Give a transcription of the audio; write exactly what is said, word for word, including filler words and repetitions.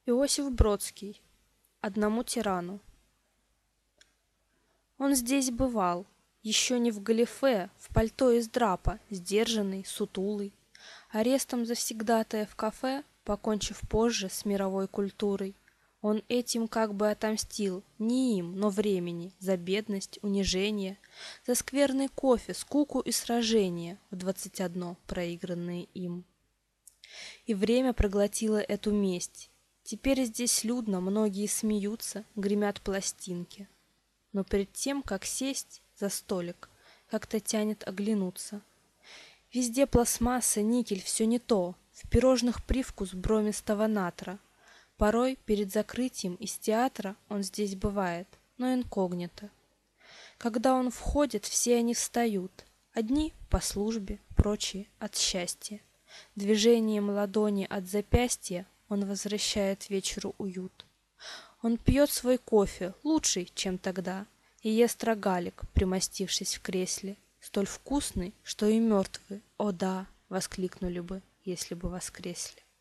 Иосиф Бродский. Одному тирану. Он здесь бывал, еще не в галифе, в пальто из драпа, сдержанный, сутулый, арестом завсегдатая в кафе, покончив позже с мировой культурой. Он этим как бы отомстил, не им, но времени, за бедность, унижение, за скверный кофе, скуку и сражения в двадцать одно проигранные им. И время проглотило эту месть. Теперь здесь людно, многие смеются, гремят пластинки. Но перед тем, как сесть за столик, как-то тянет оглянуться. Везде пластмасса, никель, все не то. В пирожных привкус бромистого натра. Порой перед закрытием из театра он здесь бывает, но инкогнито. Когда он входит, все они встают. Одни по службе, прочие от счастья. Движением ладони от запястья он возвращает вечеру уют. Он пьет свой кофе, лучший, чем тогда, и ест рогалик, примостившись в кресле, столь вкусный, что и мертвые, о да, воскликнули бы, если бы воскресли.